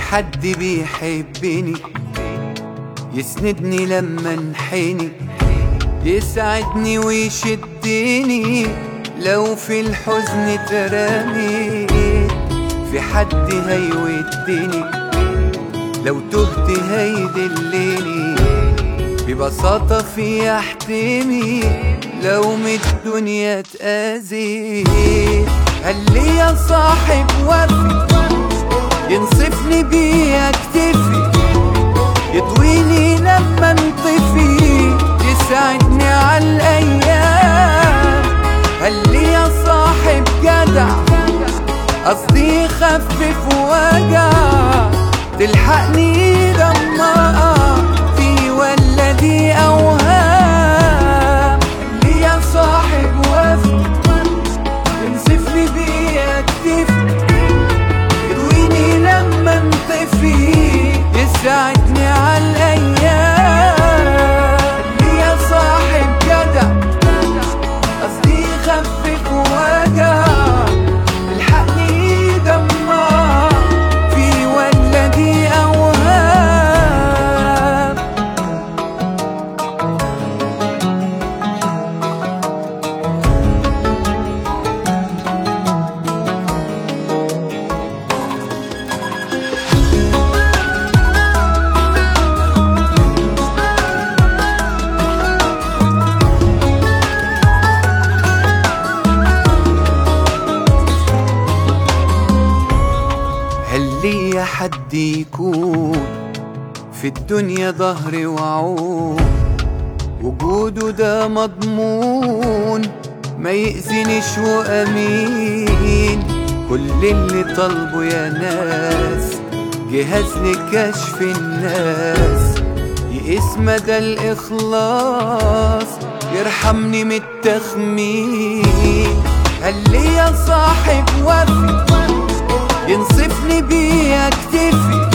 حد بيحبني يسندني لما انحني، يسعدني ويشدني لو في الحزن ترميت، في حد هيودني لو تهت هيدلني، ببساطة في احتمي لو من الدنيا اتأذيت. هل ليا صاحب وفي ينصفني بيه اكتفي، يطويني لما انطفي، يساعدني على الايام؟ هل ليا صاحب جدع قصدي يخفف وجع، تلحقني لما اقع في ولا دي اوهام؟ ليا صاحب وفي ينصفني بيه اكتفي، يطويني لما انطفي، يساعدني على الايام. ليا صاحب جدع قصدي يخفف وجع، الحقني دمع في ولا دي اوهام؟ هل ليا حد يكون في الدنيا ظهري وعود، وجوده ده مضمون ما يأذنش وأمين؟ كل اللي طالبه يا ناس جهاز لكشف الناس، يقيس مدى الإخلاص، يرحمني من التخمين. هل ليا صاحب وفي ينصفني بيه اكتفي،